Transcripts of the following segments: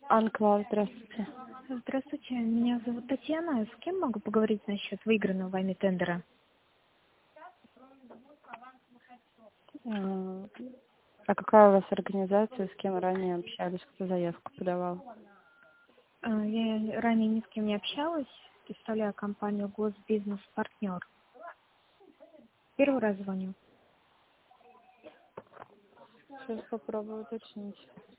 Анклав, здравствуйте. Здравствуйте, меня зовут Татьяна. С кем могу поговорить насчет выигранного вами тендера? А какая у вас организация, с кем ранее общались, кто заявку подавал? Я ранее ни с кем не общалась. Представляю компанию Госбизнес-партнер. Первый раз звоню. Сейчас попробую уточнить.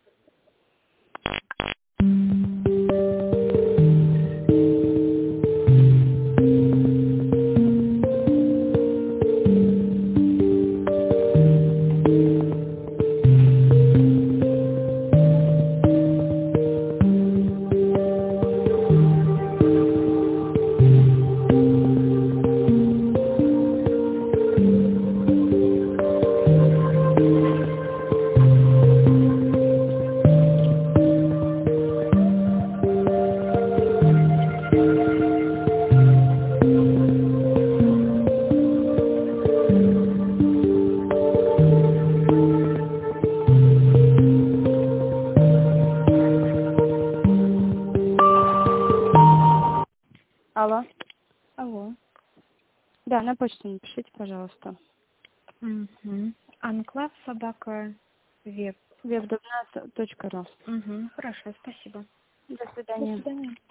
Алло. Алло. Да, на почту напишите, пожалуйста. Угу. Анклав собака веб. web.ru. Угу. Хорошо, спасибо. До До свидания. свидания.